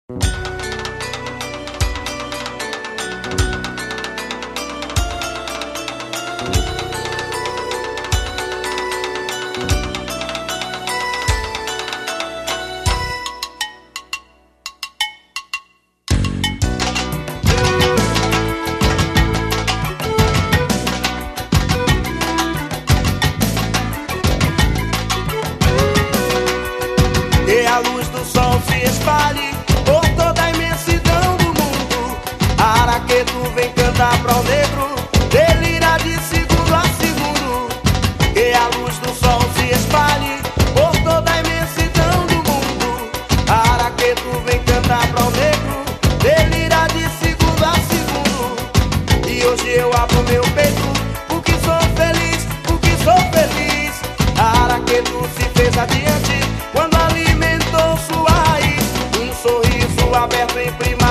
E a luz do sol se espalhe por toda a imensidão do mundo. Araqueto vem cantar para o negro, delira de segundo a segundo. E a luz do sol se espalhe por toda a imensidão do mundo. Araqueto vem cantar para o negro, delira de segundo a segundo. E hoje eu abro meu peito, porque sou feliz, porque sou feliz. Araqueto se fez adiante quando alimentou sua raiz, um sorriso aberto em primavera.